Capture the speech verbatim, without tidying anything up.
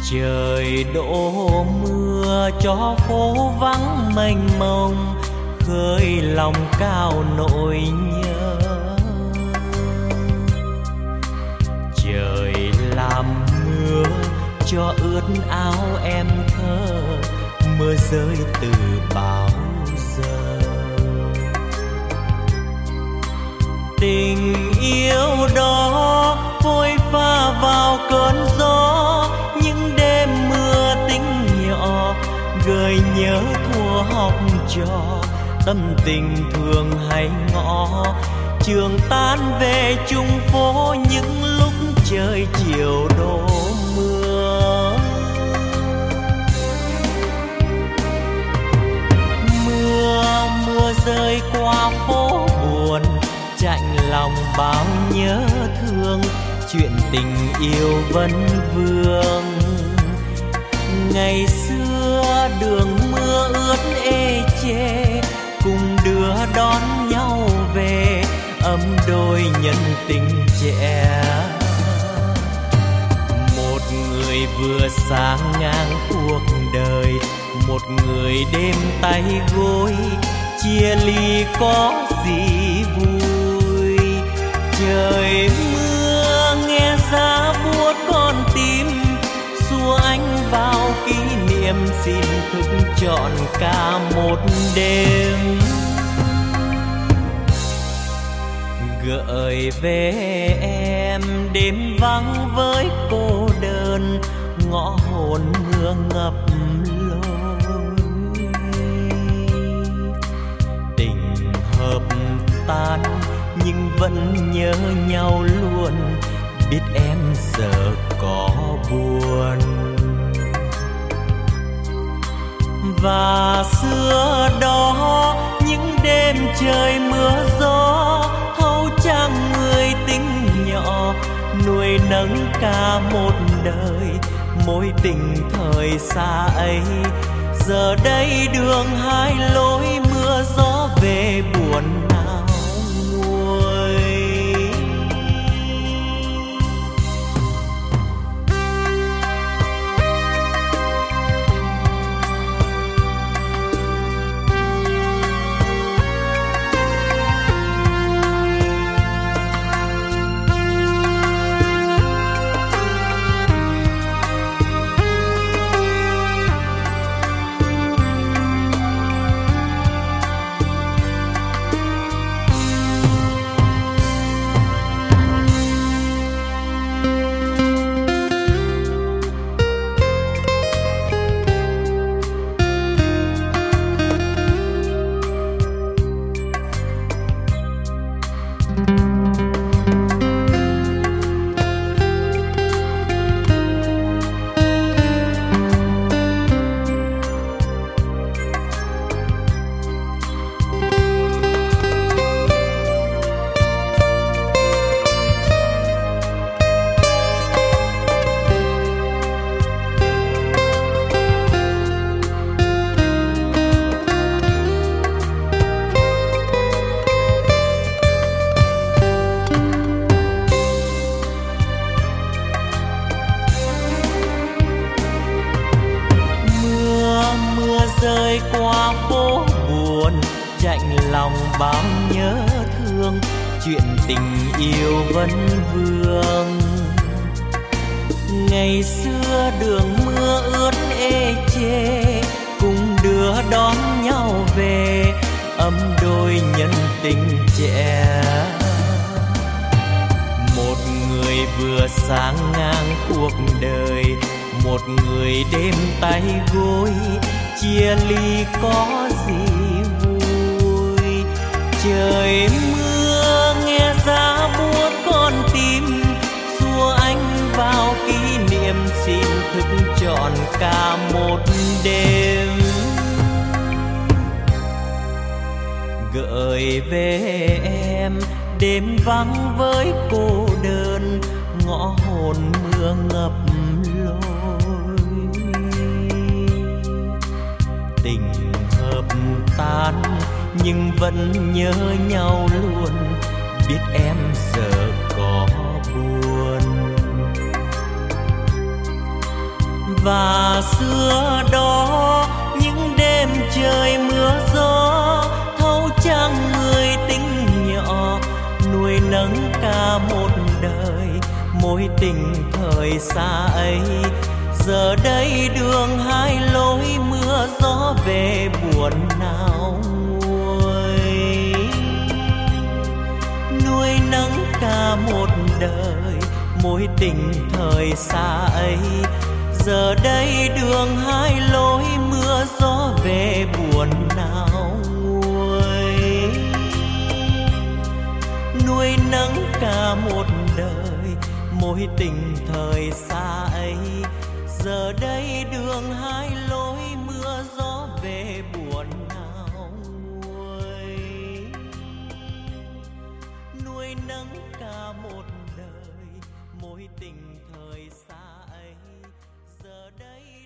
Trời đổ mưa cho phố vắng mênh mông, khơi lòng cao nỗi nhớ. Trời làm mưa cho ướt áo em thơ, mưa rơi từ bao giờ. Tình yêu đó phôi pha vào cơn gió, những đêm mưa tính nhỏ gợi nhớ thuở học trò. Tâm tình thường hay ngõ trường tan về chung phố, những lúc trời chiều đổ mưa. Mưa mưa rơi qua phố buồn, chạnh lòng bao nhớ thương. Chuyện tình yêu vẫn vương. Ngày xưa đường mưa ướt ê chê, cùng đưa đón nhau về ấm đôi nhân tình trẻ. Một người vừa sang ngang cuộc đời, một người đêm tay gối, chia ly có gì vui. Trời mưa nghe giá buốt con tim, xua anh vào kỷ niệm, xin thức trọn cả một đêm. Gợi về em đêm vắng với cô đơn, ngõ hồn mưa ngập lối. Tình hợp tan nhưng vẫn nhớ nhau luôn, biết em giờ có buồn. Và xưa đó những đêm trời mưa gió, thâu trang người tính nhỏ nuôi nấng cả một đời. Mối tình thời xa ấy giờ đây đường hai lối, mưa gió về buồn nào nguôi. Rơi qua phố buồn, chạnh lòng bao nhớ thương. Chuyện tình yêu vẫn vương. Ngày xưa đường mưa ướt ê chê, cùng đưa đón nhau về ấm đôi nhân tình trẻ. Một người vừa sáng ngang cuộc đời, một người đêm tay gối, chia ly có gì vui. Trời mưa nghe giá buốt con tim, xua anh vào kỷ niệm, xin thức trọn cả một đêm. Gợi về em đêm vắng với cô đơn, ngõ hồn mưa ngập lối. Tình hợp tan nhưng vẫn nhớ nhau luôn, biết em giờ có buồn. Và xưa đó những đêm trời mưa gió, thấu trăng người tính nhỏ nuôi nấng cả một đời mối tình thời xa ấy. Giờ đây đường hai lối, mưa gió về buồn nào nguôi. Nuôi nấng cả một đời mối tình thời xa ấy. Giờ đây đường hai lối, mưa gió về buồn nào nguôi. Nuôi nấng cả một đời mối tình thời xa ấy. Giờ đây đường hai lối, mưa gió về buồn nào nguôi. Nuôi nấng cả một đời mối tình thời xa ấy. Giờ đây